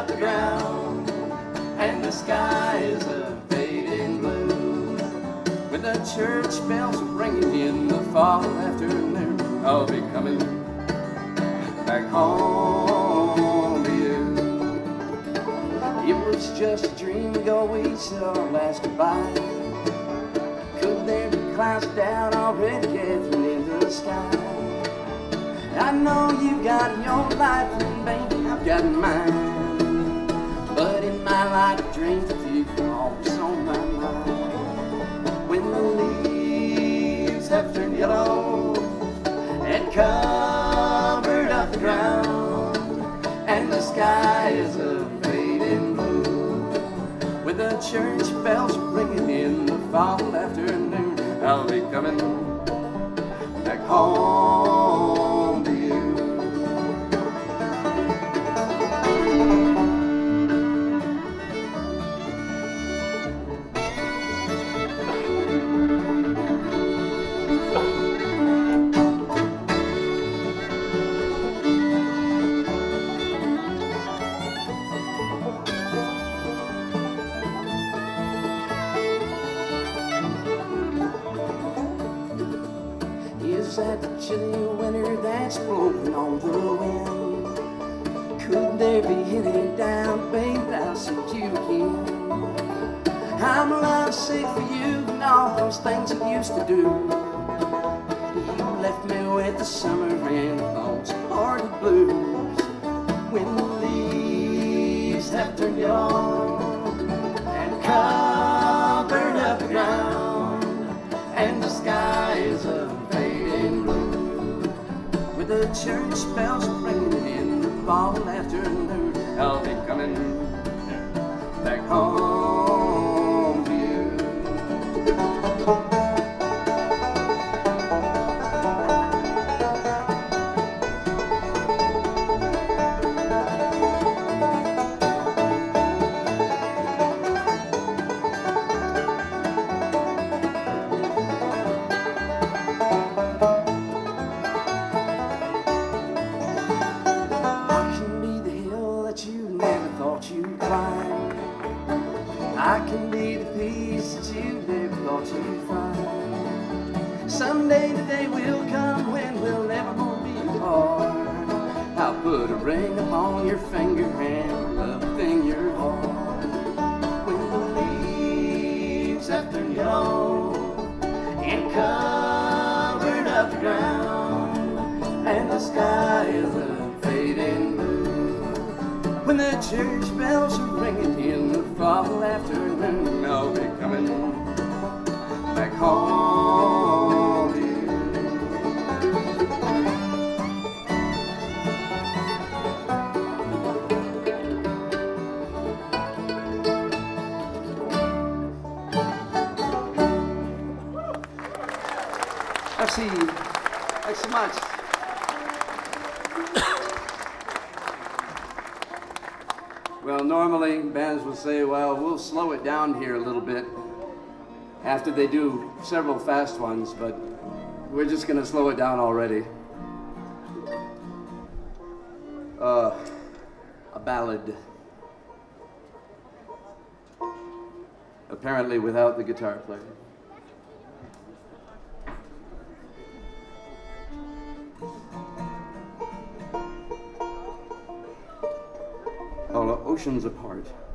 the ground, and the sky is a fading blue. When the church bells are ringing in the fall afternoon, I'll be coming back home to you. It was just a dream ago, we said our last goodbye. Could there be clouds down already gathering in the sky? I know you've got your life, and baby, I've got mine. But in my life, dreams of you are always on my mind. When the leaves have turned yellow and covered up the ground, and the sky is a fading blue. When the church bells are ringing in the fall afternoon, I'll be coming back home to you. Is that the chilly winter that's blowing on the wind? Could there be any doubt, babe, I'll see you again? I'm lovesick for you and all those things you used to do. You left me with the summer and those hearted blues. When the leaves have turned yellow and covered up the ground, and the sky is a fading blue. With the church bells ringing in the fall afternoon, I'll be coming back home to you. I can be the peace that you never thought you'd find. Someday the day will come when we'll never more be apart. I'll put a ring upon your finger and love within your heart. When the leaves have turned yellow and covered up the ground, and the sky is a fading blue. When the church bells are ringing in the fall afternoon, I'll be coming back home to you. Merci. Thanks so much. Well, normally bands will say, well, we'll slow it down here a little bit after they do several fast ones, but we're just going to slow it down already. A ballad. Apparently without the guitar player. Oceans apart.